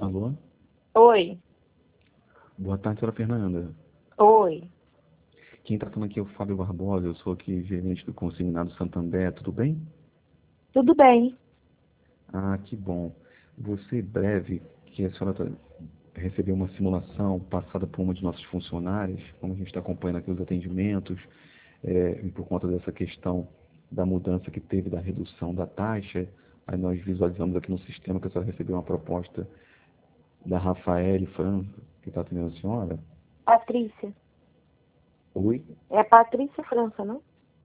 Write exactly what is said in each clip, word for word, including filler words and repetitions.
Alô? Oi. Boa tarde, senhora Fernanda. Oi. Quem está falando aqui é o Fábio Barbosa, eu sou aqui gerente do Consignado Santander, tudo bem? Tudo bem. Ah, que bom. Você breve, que a senhora tá- recebeu uma simulação passada por uma de nossas funcionárias, como a gente está acompanhando aqui os atendimentos, é, e por conta dessa questão da mudança que teve da redução da taxa, aí nós visualizamos aqui no sistema que a senhora recebeu uma proposta da Rafaele França, que está atendendo a senhora. Patrícia. Oi? É Patrícia França, não?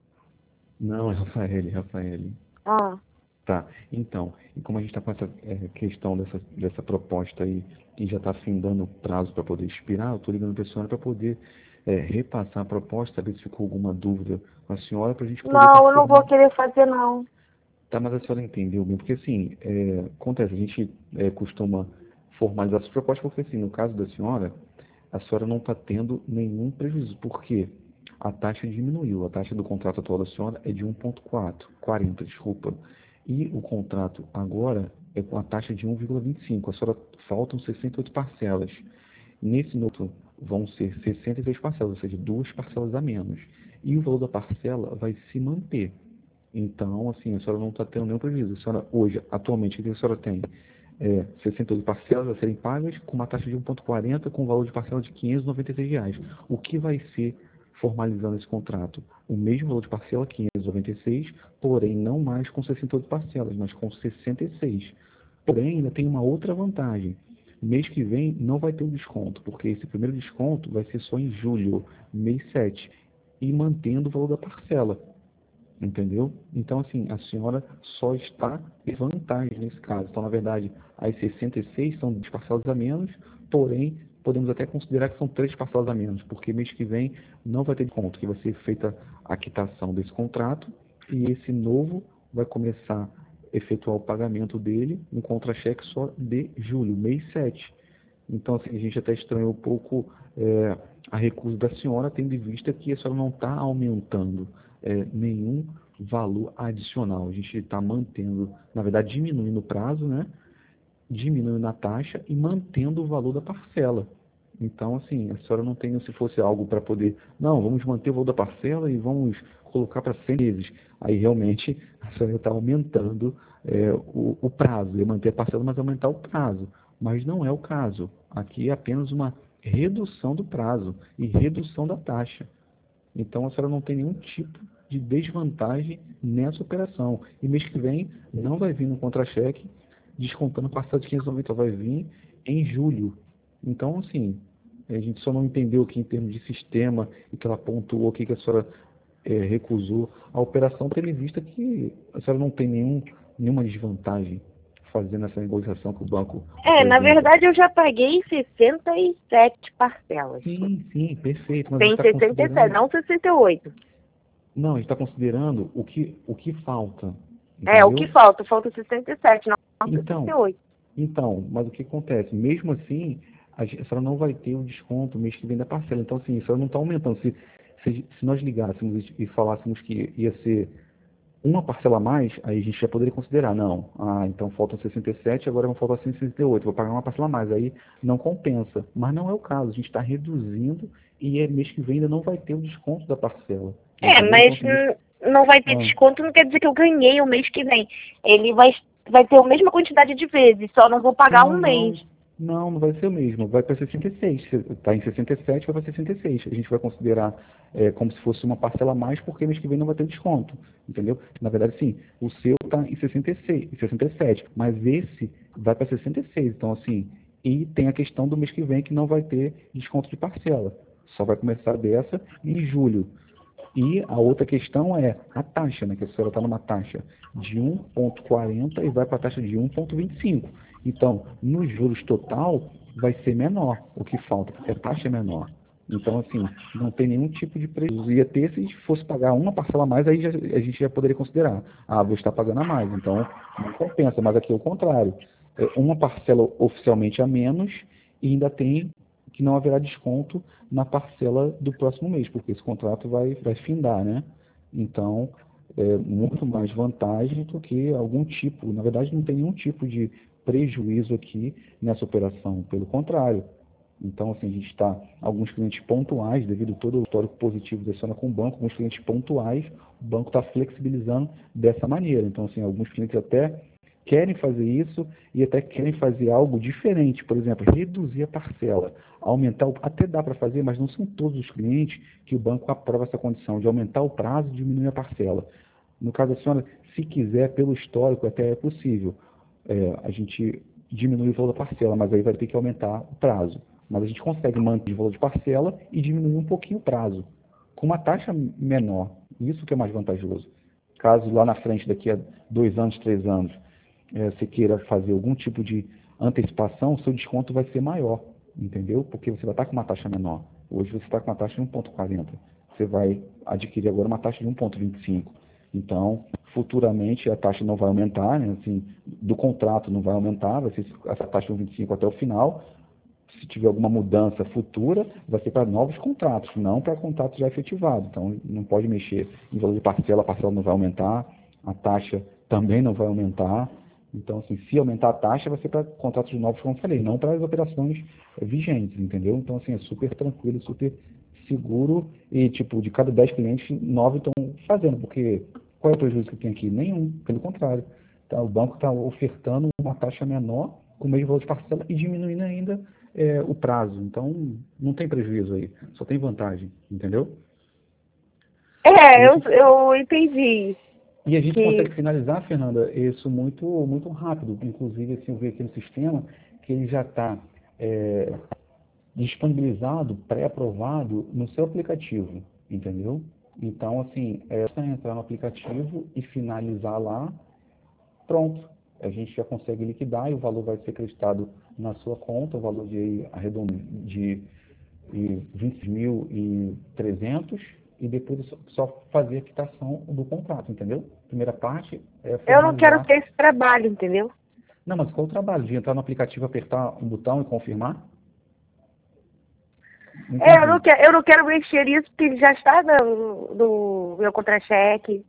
Não, é Rafaele, Rafaele. Ah, Tá, então, e como a gente está com essa é, questão dessa, dessa proposta aí, e já está findando o prazo para poder expirar, eu estou ligando para a senhora para poder é, repassar a proposta, saber se ficou alguma dúvida com a senhora, para a gente poder estar não, eu não vou formando. querer fazer, não. Tá, mas a senhora entendeu bem, porque assim, é, acontece, a gente é, costuma formalizar as propostas, porque assim, no caso da senhora, a senhora não está tendo nenhum prejuízo, porque a taxa diminuiu, a taxa do contrato atual da senhora é de um vírgula quatro, quarenta, desculpa, e o contrato agora é com a taxa de um vírgula vinte e cinco, a senhora faltam sessenta e oito parcelas. Nesse novo vão ser sessenta e seis parcelas, ou seja, duas parcelas a menos. E o valor da parcela vai se manter. Então, assim, a senhora não está tendo nenhum prejuízo. A senhora, hoje, atualmente, o que a senhora tem? É, sessenta e oito parcelas a serem pagas com uma taxa de um vírgula quarenta com um valor de parcela de quinhentos e noventa e seis reais. O que vai ser formalizando esse contrato? O mesmo valor de parcela, quinhentos e noventa e seis, porém não mais com sessenta e oito parcelas, mas com sessenta e seis. Porém, ainda tem uma outra vantagem. Mês que vem não vai ter o desconto, porque esse primeiro desconto vai ser só em julho, mês sete, e mantendo o valor da parcela. Entendeu? Então, assim, a senhora só está em vantagem nesse caso. Então, na verdade, as sessenta e seis são duas parcelas a menos, porém, podemos até considerar que são três parcelas a menos, porque mês que vem não vai ter desconto, que vai ser feita a quitação desse contrato e esse novo vai começar a efetuar o pagamento dele um contra-cheque só de julho, mês sete. Então, assim, a gente até estranhou um pouco é, a recusa da senhora, tendo em vista que a senhora não está aumentando é, nenhum valor adicional. A gente está mantendo, na verdade, diminuindo o prazo, né? Diminuindo a taxa e mantendo o valor da parcela. Então, assim, a senhora não tem, se fosse algo para poder, não, vamos manter o valor da parcela e vamos colocar para cem meses. Aí, realmente, a senhora está aumentando é, o, o prazo, ia manter a parcela, mas aumentar o prazo. Mas não é o caso. Aqui é apenas uma redução do prazo e redução da taxa. Então, a senhora não tem nenhum tipo de desvantagem nessa operação. E mês que vem não vai vir no contra-cheque descontando parcela de quinhentos e noventa, vai vir em julho. Então, assim, a gente só não entendeu aqui em termos de sistema e que ela pontuou aqui que a senhora é, recusou a operação, tendo em vista que a senhora não tem nenhum, nenhuma desvantagem fazendo essa negociação com o banco É, na presente. verdade eu já paguei sessenta e sete parcelas. Sim, sim, perfeito, mas a gente Tem está sessenta e sete, considerando. não sessenta e oito. Não, a gente está considerando o que, o que falta, É, o que entendeu? falta? Falta sessenta e sete, não não sessenta e Então, oito. então, mas o que acontece? Mesmo assim, a gente- a senhora não vai ter o desconto mês que vem da parcela. Então, assim, a senhora não está aumentando. Se, se, se nós ligássemos e falássemos que ia ser uma parcela a mais, aí a gente já poderia considerar, não, ah, então faltam sessenta e sete, agora vão faltar cento e sessenta e oito, vou pagar uma parcela a mais, aí não compensa. Mas não é o caso, a gente está reduzindo e é, mês que vem ainda não vai ter o desconto da parcela, É, entendeu? Então, mas assim, mês- hum, não vai ter ah, desconto, não quer dizer que eu ganhei o mês que vem. Ele vai, vai ter a mesma quantidade de vezes, só não vou pagar não, um mês. não, não, não vai ser o mesmo, vai para sessenta e seis, está em sessenta e sete, vai para sessenta e seis. A gente vai considerar é, como se fosse uma parcela a mais, porque mês que vem não vai ter desconto, entendeu? Na verdade, sim, o seu está em sessenta e seis, em sessenta e sete, mas esse vai para sessenta e seis, então assim, e tem a questão do mês que vem que não vai ter desconto de parcela, só vai começar dessa em julho. E a outra questão é a taxa, né? Que a senhora está numa taxa de um vírgula quarenta e vai para a taxa de um vírgula vinte e cinco. Então, nos juros total, vai ser menor o que falta, porque a taxa é menor. Então, assim, não tem nenhum tipo de prejuízo. Ia ter se fosse pagar uma parcela a mais, aí já- a gente já poderia considerar. Ah, vou estar pagando a mais, então não compensa. Mas aqui é o contrário. É uma parcela oficialmente a menos e ainda tem que não haverá desconto na parcela do próximo mês, porque esse contrato vai, vai findar, né? Então, é, muito mais vantagem do que algum tipo, na verdade não tem nenhum tipo de prejuízo aqui nessa operação, pelo contrário. Então, assim, a gente está, alguns clientes pontuais, devido a todo o histórico positivo da Sona com o banco, alguns clientes pontuais, o banco está flexibilizando dessa maneira. Então, assim, alguns clientes até querem fazer isso e até querem fazer algo diferente, por exemplo, reduzir a parcela, aumentar, o, até dá para fazer, mas não são todos os clientes que o banco aprova essa condição de aumentar o prazo e diminuir a parcela. No caso da senhora, se quiser, pelo histórico, até é possível. É, a gente diminui o valor da parcela, mas aí vai ter que aumentar o prazo. Mas a gente consegue manter o valor de parcela e diminuir um pouquinho o prazo, com uma taxa menor. Isso que é mais vantajoso. Caso lá na frente, daqui a dois anos, três anos, é, você queira fazer algum tipo de antecipação, o seu desconto vai ser maior, entendeu? Porque você vai estar com uma taxa menor. Hoje você está com uma taxa de um vírgula quarenta. Você vai adquirir agora uma taxa de um vírgula vinte e cinco. Então, futuramente a taxa não vai aumentar, né? Assim, do contrato não vai aumentar, vai ser essa taxa de um vírgula vinte e cinco até o final. Se tiver alguma mudança futura, vai ser para novos contratos, não para contratos já efetivados. Então, não pode mexer em valor de parcela, a parcela não vai aumentar, a taxa também não vai aumentar. Então, assim, se aumentar a taxa, vai ser para contratos novos, como eu falei, não para as operações vigentes, entendeu? Então, assim, é super tranquilo, super seguro e, tipo, de cada dez clientes, nove estão fazendo, porque qual é o prejuízo que tem aqui? Nenhum, pelo contrário. Tá, o banco está ofertando uma taxa menor, com o mesmo valor de parcela e diminuindo ainda é, o prazo. Então, não tem prejuízo aí, só tem vantagem, entendeu? E É, a eu, gente, eu entendi e a gente que... consegue finalizar, Fernanda, isso muito, muito rápido. Inclusive, assim, eu vi aqui no sistema que ele já está é, disponibilizado, pré-aprovado no seu aplicativo, entendeu? Então, assim, é só entrar no aplicativo e finalizar lá, pronto. A gente já consegue liquidar e o valor vai ser acreditado na sua conta, o valor de arredondo de vinte mil e trezentos e depois é só só fazer a quitação do contrato, entendeu? Primeira parte é Eu não quero formalizar. ter esse trabalho, entendeu? Não, mas qual o trabalho? De entrar no aplicativo, apertar um botão e confirmar? Não É, eu não entendi. quero, eu não quero mexer nisso porque já está no, no meu contra-cheque.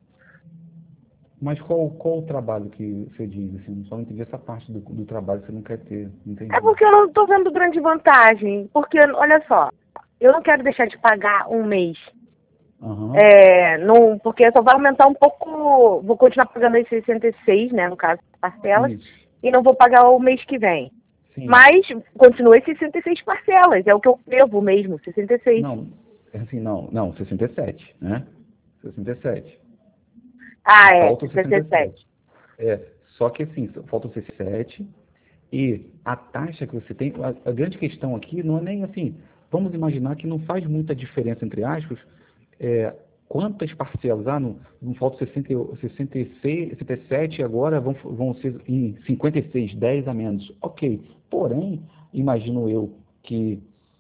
Mas qual, qual o trabalho que você diz? Assim, só não entendi essa parte do, do trabalho que você não quer ter. Não É entendi. porque eu não estou vendo grande vantagem. Porque, olha só, eu não quero deixar de pagar um mês. Aham. É, não, porque só vai aumentar um pouco. Vou continuar pagando as sessenta e seis, né, no caso, parcelas, Isso. e não vou pagar o mês que vem. Sim. Mas continua as sessenta e seis parcelas, é o que eu devo mesmo, sessenta e seis. Não, é assim, não, não, sessenta e sete, né? sessenta e sete. Ah, é, Faltam sessenta sessenta e e sete. sete. É, só que assim, faltam sessenta e sete e a taxa que você tem, a, a grande questão aqui não é nem assim, vamos imaginar que não faz muita diferença, entre aspas, é, quantas parcelas, ah, não, não falta sessenta, sessenta e seis, sessenta e sete agora vão, vão ser em cinquenta e seis, dez a menos. Ok, porém, imagino eu que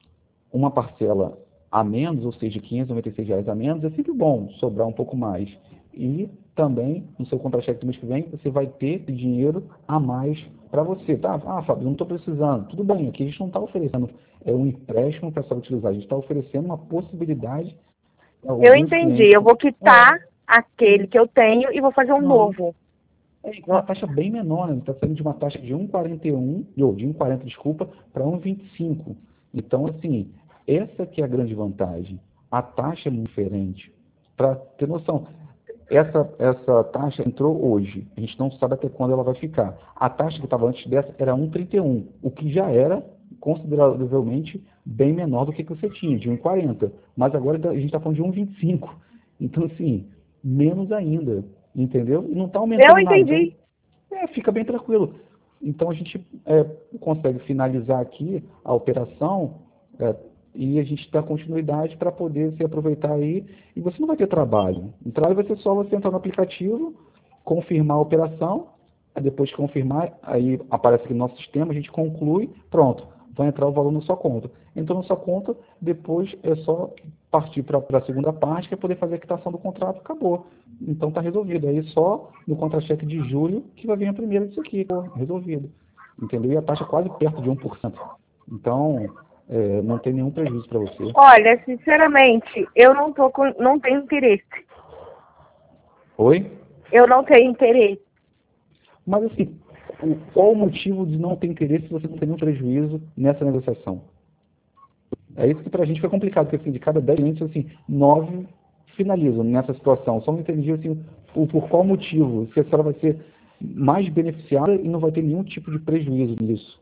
uma parcela a menos, ou seja, quinhentos e noventa e seis reais a menos, é sempre bom sobrar um pouco mais. E também, no seu contra-cheque do mês que vem, você vai ter dinheiro a mais para você. Tá? Ah, Fábio, não estou precisando. Tudo bem, aqui a gente não está oferecendo é um empréstimo para só utilizar, a gente está oferecendo uma possibilidade a Eu alguns entendi, clientes. eu vou quitar É, aquele que eu tenho e vou fazer um não, novo. é com uma taxa bem menor, né? Está saindo de uma taxa de um vírgula quarenta e um, ou de um vírgula quarenta, desculpa, para um vírgula vinte e cinco. Então, assim, essa que é a grande vantagem. A taxa é muito diferente. Para ter noção, essa, essa taxa entrou hoje. A gente não sabe até quando ela vai ficar. A taxa que estava antes dessa era um vírgula trinta e um, o que já era consideravelmente bem menor do que, que você tinha, de um vírgula quarenta. Mas agora a gente está falando de um vírgula vinte e cinco. Então, assim, menos ainda, entendeu? E não está Eu aumentando nada. Então, entendi. é, fica bem tranquilo. Então, a gente é, consegue finalizar aqui a operação é, e a gente dá continuidade para poder se aproveitar aí. E você não vai ter trabalho. O trabalho vai ser só você entrar no aplicativo, confirmar a operação, aí depois de confirmar, aí aparece aqui no nosso sistema, a gente conclui, pronto, vai entrar o valor na sua conta. Entrou na sua conta, depois é só partir para a segunda parte, que é poder fazer a quitação do contrato, acabou. Então está resolvido. Aí só no contra-cheque de julho que vai vir a primeira disso aqui, pô, resolvido. Entendeu? E a taxa é quase perto de um por cento. Então, é, não tem nenhum prejuízo para você. Olha, sinceramente, eu não tô com, não tenho interesse. Oi? Eu não tenho interesse. Mas assim, o- qual o motivo de não ter interesse se você não tem nenhum prejuízo nessa negociação? É isso que para a gente foi complicado, porque assim, de cada dez clientes, assim, nove finalizam nessa situação. Só não entendi assim, por, por qual motivo, se a senhora vai ser mais beneficiada e não vai ter nenhum tipo de prejuízo nisso.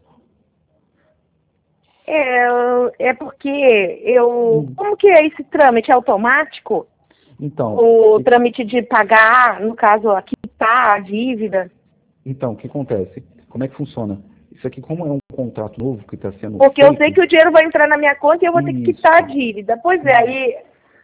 É, é porque eu. Hum. Como que é esse trâmite? É automático? Então, O e- trâmite de pagar, no caso, aqui tá a dívida? então, o que acontece? Como é que funciona? Isso aqui, como é um contrato novo que está sendo Porque eu sei feito, que o dinheiro vai entrar na minha conta e eu vou ter que quitar a isso. dívida. Pois é, aí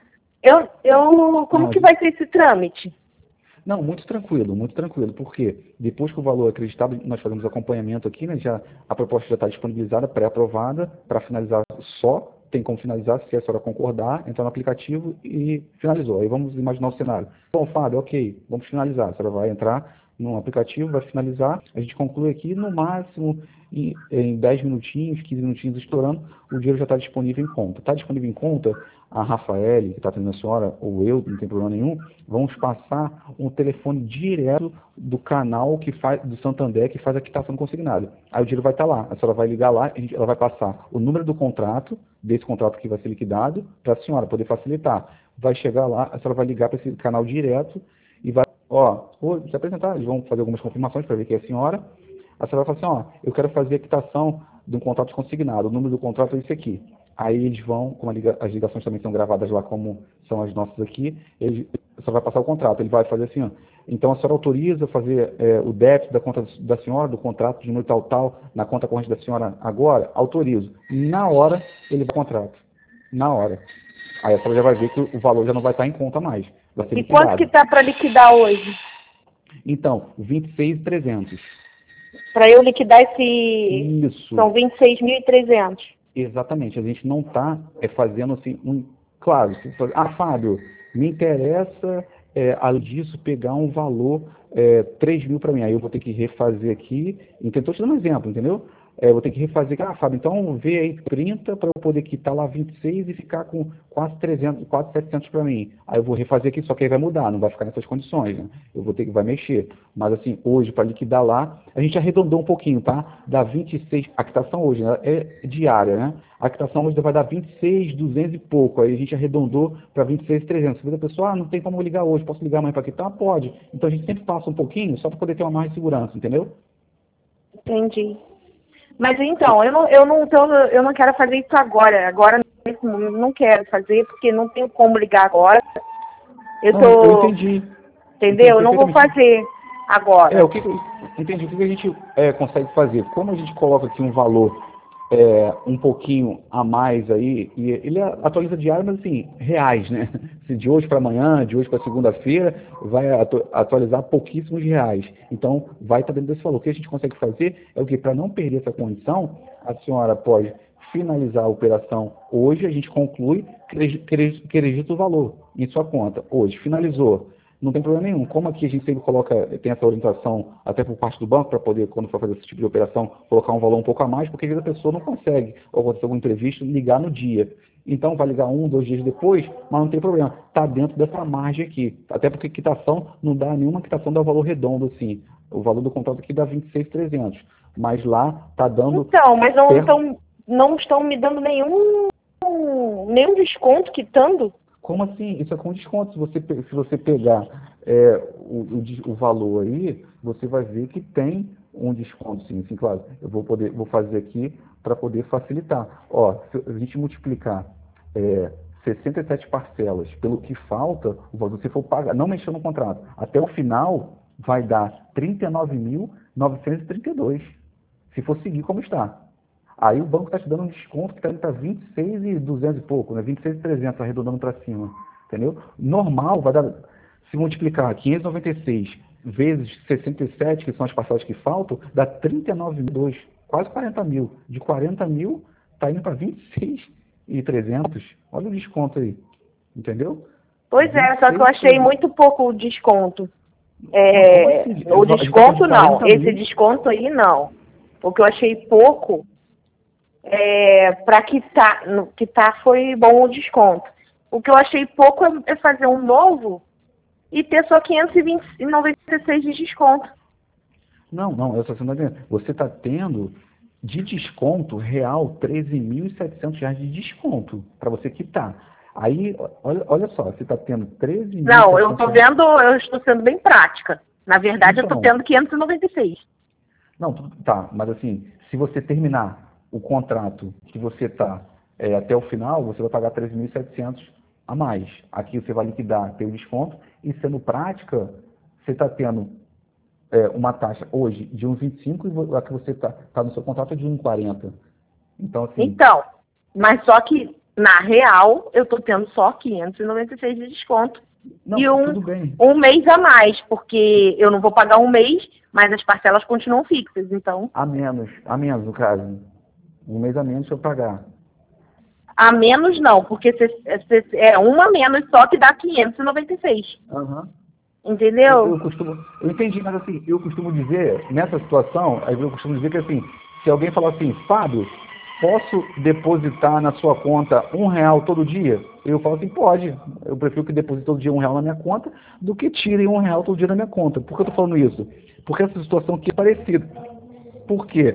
eu, eu como Não, que vai ser esse trâmite? Não, muito tranquilo, muito tranquilo, porque depois que o valor é acreditado, nós fazemos acompanhamento aqui, né? Já, a proposta já está disponibilizada, pré-aprovada, para finalizar só, tem como finalizar se a senhora concordar, entrar no aplicativo e finalizou. Aí vamos imaginar o cenário. Bom, Fábio, ok, vamos finalizar. A senhora vai entrar no aplicativo, vai finalizar, a gente conclui aqui no máximo em, em dez minutinhos, quinze minutinhos estourando, o dinheiro já está disponível em conta. Está disponível em conta, a Rafaele, que está atendendo a senhora, ou eu, não tem problema nenhum, vamos passar um telefone direto do canal que faz, do Santander, que faz a quitação consignada. Aí o dinheiro vai estar lá, a senhora vai ligar lá, a gente, ela vai passar o número do contrato, desse contrato que vai ser liquidado, para a senhora poder facilitar. Vai chegar lá, a senhora vai ligar para esse canal direto e vai, ó, vou se apresentar, eles vão fazer algumas confirmações para ver que é a senhora. A senhora vai falar assim, ó, eu quero fazer a quitação de um contrato consignado, o número do contrato é esse aqui. Aí eles vão, como liga, as ligações também são gravadas lá como são as nossas aqui, eles, a senhora vai passar o contrato, ele vai fazer assim, ó, então a senhora autoriza fazer é, o débito da conta da senhora, do contrato de número tal, tal, na conta corrente da senhora agora? Autorizo. Na hora, ele vai contrato. Na hora. Aí a senhora já vai ver que o valor já não vai estar em conta mais, vai ser E quanto que liquidado. tá para liquidar hoje? Então, vinte e seis mil e trezentos. Para eu liquidar esse. Isso. São vinte e seis mil e trezentos. Exatamente, a gente não está é, fazendo assim, um, claro, se for- ah, Fábio, me interessa, é, além disso, pegar um valor é, três mil para mim, aí eu vou ter que refazer aqui, então estou te dando um exemplo, entendeu? É, eu vou ter que refazer aqui, ah, Fábio, então vê aí trinta para eu poder quitar lá vinte e seis e ficar com quase trezentos, quase setecentos para mim. Aí eu vou refazer aqui, só que aí vai mudar, não vai ficar nessas condições, né? Eu vou ter que, vai mexer. Mas assim, hoje, para liquidar lá, a gente arredondou um pouquinho, tá? Dá vinte e seis, a quitação hoje, né, é diária, né? A quitação hoje vai dar vinte e seis, duzentos e pouco. Aí a gente arredondou para vinte e seis, trezentos. Você vê a pessoa, ah, não tem como ligar hoje, posso ligar amanhã para quitar? Pode. Então a gente sempre passa um pouquinho, só para poder ter uma mais segurança, entendeu? Entendi. Mas então, eu não, eu não tô, eu não quero fazer isso agora. Agora mesmo, não quero fazer, porque não tenho como ligar agora. Eu Não, eu tô, entendi. Entendi entendeu? Eu não vou perfeitamente. fazer É, agora. o que, que eu entendi, o que que a gente é, consegue fazer? Como a gente coloca aqui um valor é, um pouquinho a mais aí, e ele atualiza diário, mas assim, reais, né? Se de hoje para amanhã, de hoje para segunda-feira, vai atu atualizar pouquíssimos reais. Então, vai estar dentro desse valor. O que a gente consegue fazer é o que? Para não perder essa condição, a senhora pode finalizar a operação hoje, a gente conclui, acredita o valor em sua conta. Hoje, finalizou. Não tem problema nenhum. Como aqui a gente sempre coloca, tem essa orientação até por parte do banco, para poder, quando for fazer esse tipo de operação, colocar um valor um pouco a mais, porque às vezes a pessoa não consegue, ou acontecer algum imprevisto, ligar no dia. Então vai ligar um, dois dias depois, mas não tem problema. Está dentro dessa margem aqui. Até porque quitação não dá nenhuma quitação dá valor redondo assim. O valor do contrato aqui dá vinte e seis mil e trezentos. Mas lá está dando Então, mas não perto. estão, não estão me dando nenhum, nenhum desconto quitando? Como assim? Isso é com desconto. Se você, pe- se você pegar é, o, o, des- o valor aí, você vai ver que tem um desconto, sim. Sim, claro. Eu vou poder, vou fazer aqui para poder facilitar. Ó, se a gente multiplicar é, sessenta e sete parcelas pelo que falta, o valor que você for pagar, não mexendo no contrato, até o final vai dar trinta e nove mil novecentos e trinta e dois, se for seguir como está. Aí o banco está te dando um desconto que está indo para vinte e seis mil e duzentos e pouco, né? vinte e seis mil e trezentos, arredondando para cima. Entendeu? Normal vai dar, se multiplicar quinhentos e noventa e seis vezes sessenta e sete, que são as parcelas que faltam, dá trinta e nove mil e dois, quase quarenta mil. De quarenta mil, está indo para vinte e seis mil e trezentos. Olha o desconto aí. Entendeu? Pois é, só que eu achei vinte e seis mil e trezentos. muito pouco o desconto. Não, como É, assim? o A gente está falando desconto de não, quarenta esse mil. desconto aí não. O que eu achei pouco, é, para quitar, no- quitar foi bom o desconto. O que eu achei pouco é, é fazer um novo, e ter só quinhentos e noventa e seis de desconto. Não, não, eu só não entendendo. Você está tendo de desconto real treze mil e setecentos reais de desconto para você quitar. Aí, olha, olha só, você está tendo treze mil. Não, eu estou vendo, eu estou sendo bem prática. Na verdade, então, eu estou tendo quinhentos e noventa e seis. Não, tá, mas assim, se você terminar o contrato que você está é, até o final, você vai pagar treze mil e setecentos a mais. Aqui você vai liquidar, ter o desconto, e sendo prática, você está tendo é, uma taxa hoje de um vírgula vinte e cinco e a que você está tá no seu contrato é de um vírgula quarenta. Então, assim... Então, mas só que, na real, eu estou tendo só quinhentos e noventa e seis de desconto. Não, e um, tudo bem. um mês a mais, porque eu não vou pagar um mês, mas as parcelas continuam fixas, então... A menos, a menos no caso. Um mês a menos se eu pagar. A menos não, porque cê, cê, é uma a menos só que dá quinhentos e noventa e seis. Aham. Entendeu? Eu, eu, costumo, eu entendi, mas assim, eu costumo dizer, nessa situação, eu costumo dizer que assim, se alguém falar assim, Fábio, posso depositar na sua conta um real todo dia? Eu falo assim, pode. Eu prefiro que deposite todo dia um real na minha conta do que tirem um real todo dia na minha conta. Por que eu estou falando isso? Porque essa situação aqui é parecida. Por quê?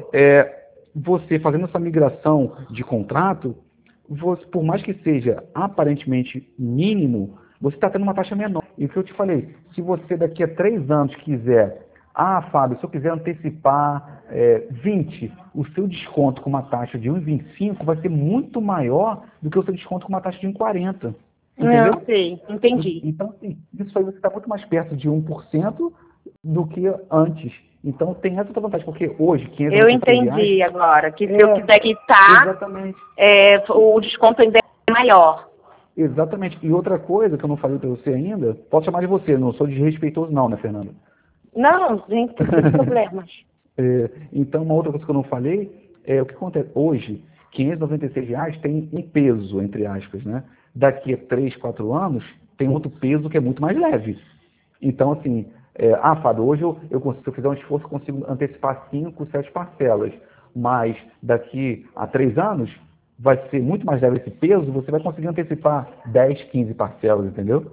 É, você fazendo essa migração de contrato, você, por mais que seja aparentemente mínimo, você está tendo uma taxa menor. E o que eu te falei, se você daqui a três anos quiser, ah, Fábio, se eu quiser antecipar é, vinte, o seu desconto com uma taxa de um vírgula vinte e cinco vai ser muito maior do que o seu desconto com uma taxa de um vírgula quarenta. Entendeu? Não sei, entendi. Então, assim, isso aí você está muito mais perto de um por cento do que antes. Então, tem essa outra vantagem, porque hoje... quinhentos Eu entendi reais, agora, que se é, eu quiser quitar, exatamente. É, o desconto ainda é maior. Exatamente. E outra coisa que eu não falei para você ainda, posso chamar de você, não sou desrespeitoso não, né, Fernanda? Não, gente, não tem problemas. É, então, uma outra coisa que eu não falei é o que acontece. Hoje, quinhentos e noventa e seis reais tem um peso, entre aspas, né? Daqui a três, quatro anos, tem outro peso que é muito mais leve. Então, assim, é, ah, Fábio, hoje eu, eu consigo, se eu fizer um esforço, eu consigo antecipar cinco, sete parcelas. Mas daqui a três anos, vai ser muito mais leve esse peso, você vai conseguir antecipar dez, quinze parcelas, entendeu?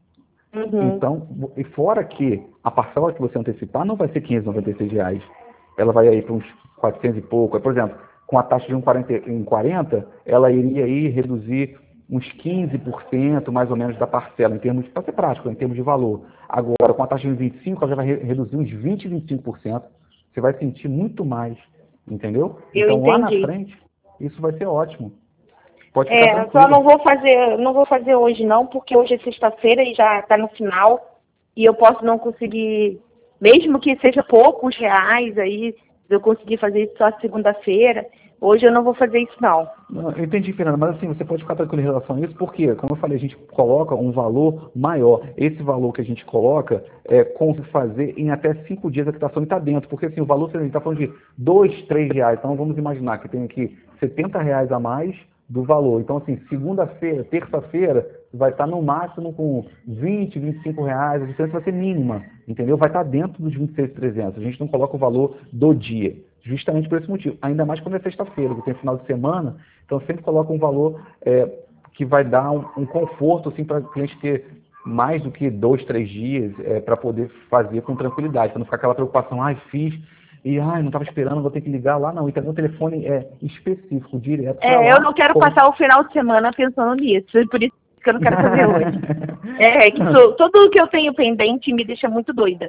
Uhum. Então, e fora que a parcela que você antecipar não vai ser quinhentos e noventa e seis reais. Ela vai aí para uns quatrocentos e pouco. Por exemplo, com a taxa de um vírgula quarenta, ela iria aí reduzir uns quinze por cento mais ou menos da parcela, em termos, para ser prático, em termos de valor. Agora, com a taxa de vinte e cinco, ela já vai reduzir uns vinte, vinte e cinco por cento. Você vai sentir muito mais, entendeu? Eu então, lá na entendi. frente, isso vai ser ótimo. Pode ficar É, tranquilo. só não vou fazer, não vou fazer hoje não, porque hoje é sexta-feira e já está no final, e eu posso não conseguir, mesmo que seja poucos reais aí, eu conseguir fazer isso só segunda-feira. Hoje eu não vou fazer isso não. Não, eu entendi, Fernanda, mas assim, você pode ficar tranquilo em relação a isso, porque, como eu falei, a gente coloca um valor maior. Esse valor que a gente coloca é como fazer em até cinco dias a quitação e está dentro, porque assim, o valor, a gente está falando de dois, três reais, então vamos imaginar que tem aqui setenta reais a mais do valor. Então, assim, segunda-feira, terça-feira, vai estar no máximo com vinte, vinte e cinco reais, a diferença vai ser mínima, entendeu? Vai estar dentro dos vinte e seis mil e trezentos. A gente não coloca o valor do dia, justamente por esse motivo. Ainda mais quando é sexta-feira, que tem final de semana, então sempre coloca um valor é, que vai dar um, um conforto assim, para o cliente ter mais do que dois, três dias é, para poder fazer com tranquilidade, para não ficar aquela preocupação, ai, fiz, e ai, não estava esperando, vou ter que ligar lá, não. Então o telefone é específico, direto pra É, lá. eu não quero Como... passar o final de semana pensando nisso, por isso que eu não quero fazer hoje. É, que sou, tudo que eu tenho pendente me deixa muito doida.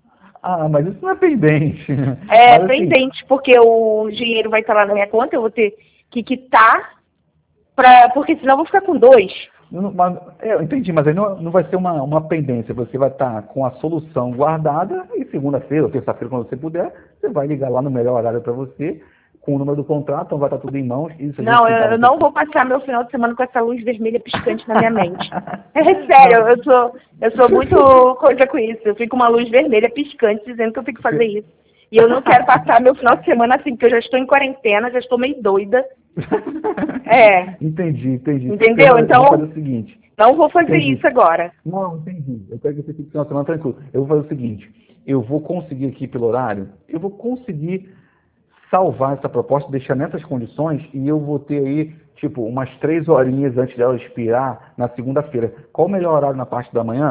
Ah, mas isso não é pendente. É, mas, assim, pendente, porque o dinheiro vai estar lá na minha conta, eu vou ter que quitar, pra, porque senão eu vou ficar com dois. Não, mas, é, eu entendi, mas aí não, não vai ser uma, uma pendência. Você vai estar com a solução guardada e segunda-feira ou terça-feira, quando você puder, você vai ligar lá no melhor horário para você, com o número do contrato, então vai estar tudo em mãos. Isso Não, eu, eu não vou passar meu final de semana com essa luz vermelha piscante na minha mente. É sério, eu sou, eu sou muito coisa com isso. Eu fico com uma luz vermelha piscante dizendo que eu tenho que fazer isso. E eu não quero passar meu final de semana assim, porque eu já estou em quarentena, já estou meio doida. É. Entendi, entendi. Entendeu? Eu, então, eu vou fazer o seguinte. Não vou fazer entendi. isso agora. Não, entendi. Eu quero que você fique final de semana tranquilo. Eu vou fazer o seguinte. Eu vou conseguir aqui pelo horário, eu vou conseguir salvar essa proposta, deixar nessas condições e eu vou ter aí, tipo, umas três horinhas antes dela expirar na segunda-feira. Qual o melhor horário na parte da manhã?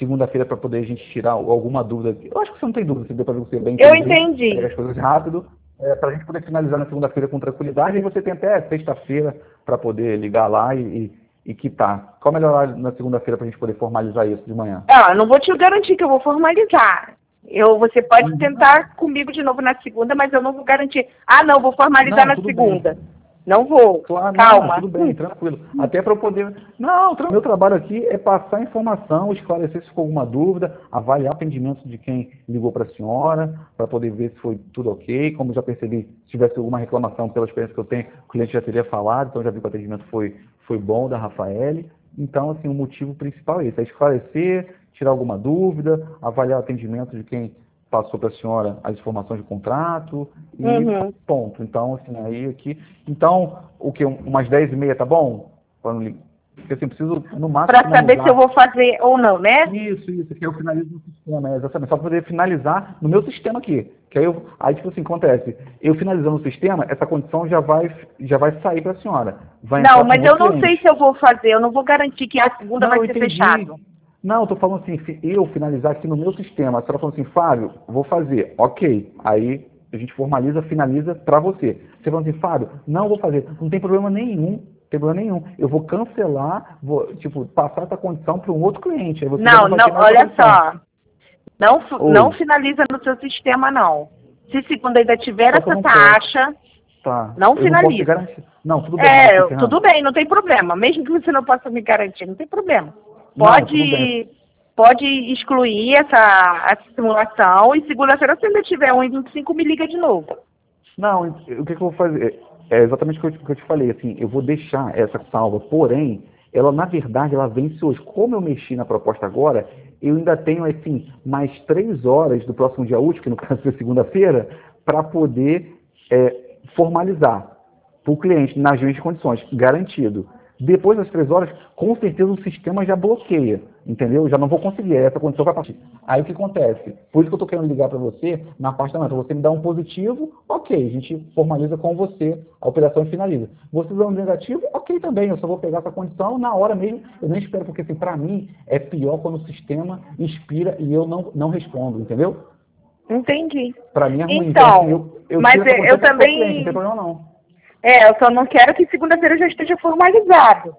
segunda-feira para poder a gente tirar alguma dúvida. Eu acho que você não tem dúvida, você deu para ver que você é bem Eu inteligente, entendi. pega as coisas rápido, é, para a gente poder finalizar na segunda-feira com tranquilidade, e você tem até sexta-feira para poder ligar lá e, e, e quitar. Qual é o melhor horário na segunda-feira para a gente poder formalizar isso de manhã? Ah, eu não vou te garantir que eu vou formalizar. Eu, você pode tentar comigo de novo na segunda, mas eu não vou garantir. Ah, não, vou formalizar Não, na tudo segunda. bem. Não vou. Claro, não, Calma. tudo bem, tranquilo. Até para eu poder. Não, tra- meu trabalho aqui é passar informação, esclarecer se ficou alguma dúvida, avaliar o atendimento de quem ligou para a senhora, para poder ver se foi tudo ok. Como já percebi, se tivesse alguma reclamação pela experiência que eu tenho, o cliente já teria falado, então já vi que o atendimento foi, foi bom da Rafaele. Então, assim, o motivo principal é esse, é esclarecer, tirar alguma dúvida, avaliar o atendimento de quem passou para a senhora as informações de contrato e Uhum. ponto. Então, assim, aí aqui. Então, o que? Umas dez e meia tá bom? Pra não li- Porque assim, preciso no máximo Para saber se eu finalizar. vou fazer ou não, né? Isso, isso, que eu finalizo no sistema, é, exatamente. Só para poder finalizar no meu sistema aqui. Que aí, eu, aí, tipo assim, acontece. Eu finalizando o sistema, essa condição já vai, já vai sair para a senhora. Vai Não, entrar com mas o eu outro não sei cliente. se eu vou fazer. Eu não vou garantir que a segunda Não, vai eu ser entendi. fechado. Não, eu tô falando assim, se eu finalizar aqui no meu sistema, a senhora falou assim, Fábio, vou fazer, ok. Aí a gente formaliza, finaliza para você. Você falou assim, Fábio, não vou fazer, não tem problema nenhum, não tem problema nenhum. Eu vou cancelar, vou, tipo, passar essa condição para um outro cliente. Aí você já Não, não vai não, ter mais essa olha condição. só. Não, fu- não Oi, finaliza no seu sistema, não. Se segunda ainda tiver só que eu essa não posso. taxa, Tá, não eu não posso te finaliza. garantir. Não, tudo bem, mas É, assim, eu- Fernando, tudo bem, não tem problema. Mesmo que você não possa me garantir, não tem problema. não, tudo bem. Pode, pode excluir essa, essa simulação e segunda-feira, se ainda tiver um e vinte e cinco, me liga de novo. Não, o que, que eu vou fazer? É exatamente o que eu, te- que eu te falei, assim, eu vou deixar essa salva, porém, ela, na verdade, ela vence hoje. Como eu mexi na proposta agora, eu ainda tenho, assim, mais três horas do próximo dia útil, que no caso é segunda-feira, para poder é, formalizar para o cliente nas mesmas condições, garantido. Depois das três horas, com certeza o sistema já bloqueia, entendeu? Já não vou conseguir, essa condição vai partir. Aí o que acontece? Por isso que eu estou querendo ligar para você na parte da manhã. Você me dá um positivo, ok, a gente formaliza com você a operação e finaliza. Você dá um negativo, ok também, eu só vou pegar essa condição na hora mesmo, eu nem espero, porque assim, para mim é pior quando o sistema expira e eu não, não respondo, entendeu? Entendi. Para mim é ruim, então assim, Então, eu, eu mas tiro essa eu condição eu para o cliente, não tem também, problema não. é, eu só não quero que segunda-feira já esteja formalizado,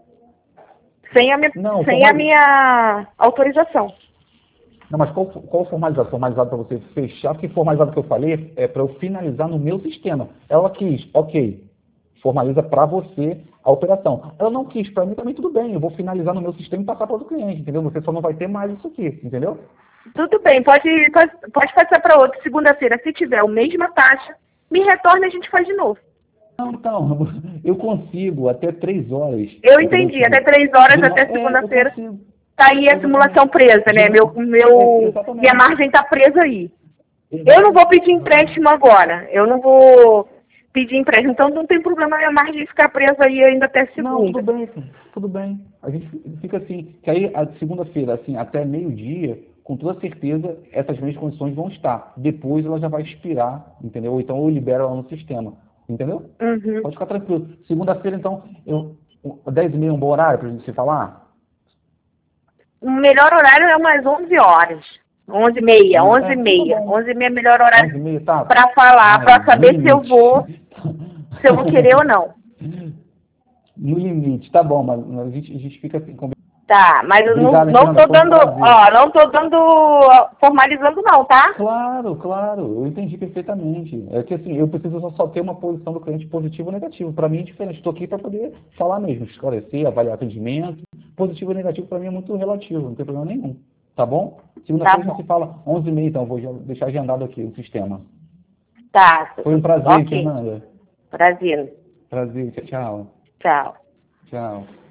sem a minha, Não, sem a formaliza. minha autorização. Não, mas qual, qual o formalizado? Formalizado para você fechar, porque formalizado que eu falei é para eu finalizar no meu sistema. Ela quis, ok, formaliza para você a operação. Ela não quis, para mim também tudo bem, eu vou finalizar no meu sistema e passar para outro cliente, entendeu? Você só não vai ter mais isso aqui, entendeu? Tudo bem, pode, pode, pode passar para outro. Segunda-feira, se tiver a mesma taxa, me retorna e a gente faz de novo. Não, então, eu consigo até três horas. Eu Entendeu? entendi, Tipo, até três horas, de ma- até é, eu segunda-feira, consigo. tá aí a Exatamente. simulação presa, De né? ma- Meu, é, meu, minha exatamente. margem tá presa aí. Eu não vou Exatamente. pedir empréstimo agora, eu não vou pedir empréstimo, então não tem problema a minha margem ficar presa aí ainda até Não, tudo segunda. bem, filho, tudo bem. A gente fica assim, que aí a segunda-feira, assim, até meio-dia, com toda certeza, essas mesmas condições vão estar. Depois ela já vai expirar, entendeu? Ou então eu libero ela no sistema, entendeu? Uhum. Pode ficar tranquilo. Segunda-feira, então, eu, dez e meia é um bom horário pra gente se falar? O melhor horário é umas onze horas. onze e meia, onze, onze é, e então tá meia. bom. onze e meia é o melhor horário onze e meia, tá? para falar, Ai, para no saber se eu limite. vou, se eu vou querer ou não. No limite, tá bom, mas a gente, a gente fica assim, combinado. Tá, mas eu não, Obrigado, hein, não Fernanda, tô foi um dando, prazer. ó, não tô dando, ó, formalizando não, tá? Claro, claro, eu entendi perfeitamente. É que assim, eu preciso só só ter uma posição do cliente positivo ou negativo. Para mim é diferente. Estou aqui para poder falar mesmo, esclarecer, avaliar atendimento. Positivo e negativo para mim é muito relativo, não tem problema nenhum. Tá bom? Tá Segunda-feira a gente bom. se fala onze e meia, então, vou já deixar agendado aqui o sistema. Tá, Foi um prazer, ok. Fernanda. Prazer. Prazer, tchau, tchau. Tchau. Tchau.